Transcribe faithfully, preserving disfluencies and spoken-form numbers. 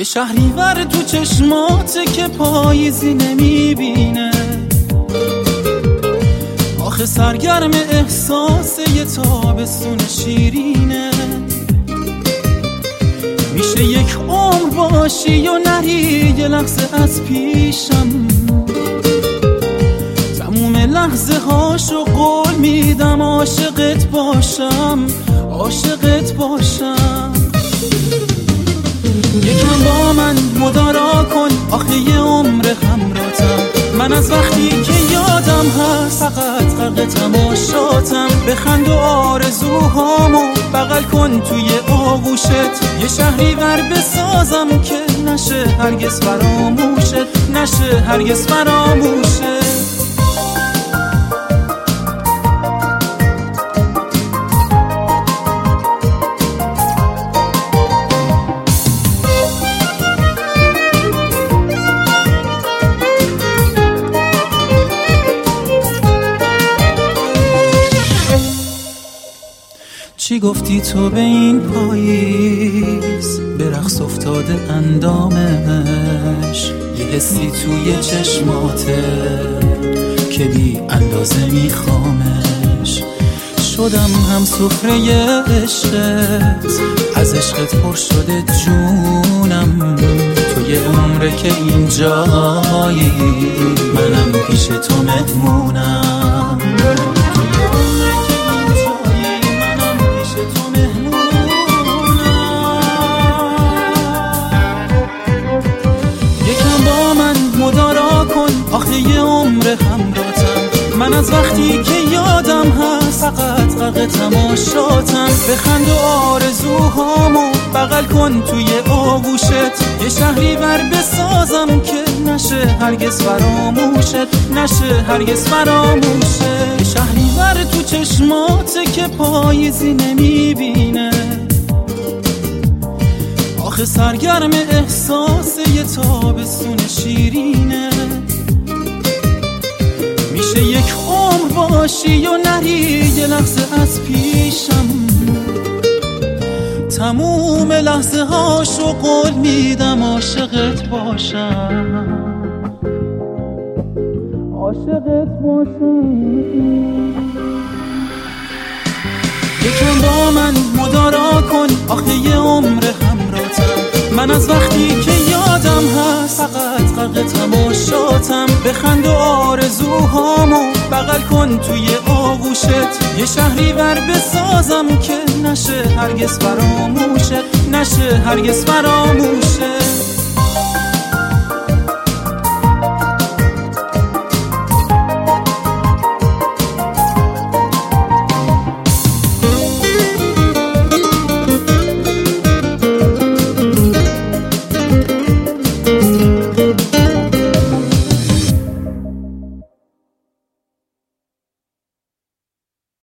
یه شهریور تو چشماته که پاییزی نمیبینه، آخه سرگرم احساس یه تابستون شیرینه. میشه یک عمر باشی و نری یه لحظه از پیشم، تموم لحظه هاشو قول میدم عاشقت باشم، عاشقت باشم. یکم با من مدارا کن، آخه یه عمر همراهتم. من از وقتی که یادم هست فقط غرق تماشاتم. بخند و آرزوهامو بغل کن توی آغوشت، یه شهریور بسازم که نشه هرگز فراموشت، نشه هرگز فراموشت. چی گفتی تو به این پاییز، به رقص افتاده اندامش، یه حسی توی چشماته که بی اندازه میخوامش. شدم هم سفره عشقت، از عشقت پر شده جونم. تو یه عمره که اینجایی، منم پیش تو مهمونم. آخه یه عمر همراهتم. من از وقتی که یادم هست فقط غرق تماشاتم. بخند و آرزوهامو بغل کن توی آغوشت، یه شهریور بسازم که نشه هرگز فراموشت، نشه هرگز فراموشت. یه شهریور تو چشماته که پاییزی نمیبینه، آخه سرگرم احساس یه تابستون شیرینه. میشه یک عمر باشی و نری یه لحظه از پیشم، تموم لحظه هاشو قول میدم عاشقت باشم، عاشقت باشم. یکم با من مدارا کن، آخه یه عمر همراهتم. من از وقتی که یادم هست فقط غرق تماشاتم. بخند و آرزوهامو بغل کن توی آغوشت، یه شهریور بسازم که نشه هرگز فراموشت، نشه هرگز فراموشت.